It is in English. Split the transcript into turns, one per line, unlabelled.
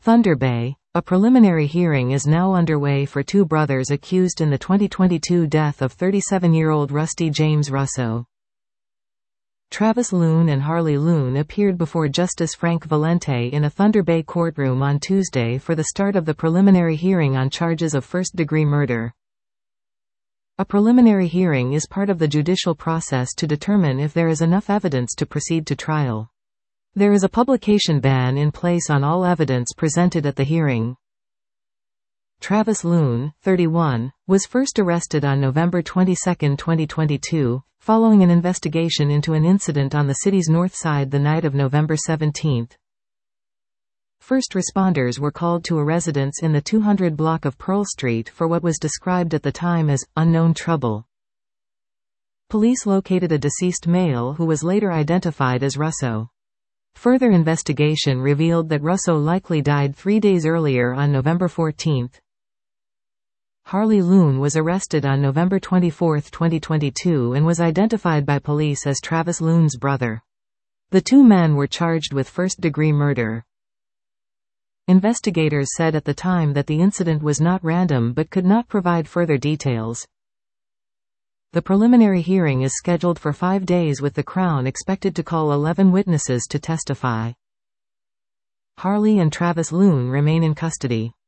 Thunder Bay. A preliminary hearing is now underway for two brothers accused in the 2022 death of 37-year-old Rusty James Russo. Travis Loon and Harley Loon appeared before Justice Frank Valente in a Thunder Bay courtroom on Tuesday for the start of the preliminary hearing on charges of first-degree murder. A preliminary hearing is part of the judicial process to determine if there is enough evidence to proceed to trial. There is a publication ban in place on all evidence presented at the hearing. Travis Loon, 31, was first arrested on November 22, 2022, following an investigation into an incident on the city's north side the night of November 17. First responders were called to a residence in the 200 block of Pearl Street for what was described at the time as unknown trouble. Police located a deceased male who was later identified as Russo. Further investigation revealed that Russo likely died 3 days earlier on November 14. Harley Loon was arrested on November 24, 2022 and was identified by police as Travis Loon's brother. The two men were charged with first-degree murder. Investigators said at the time that the incident was not random but could not provide further details. The preliminary hearing is scheduled for 5 days with the Crown expected to call 11 witnesses to testify. Harley and Travis Loon remain in custody.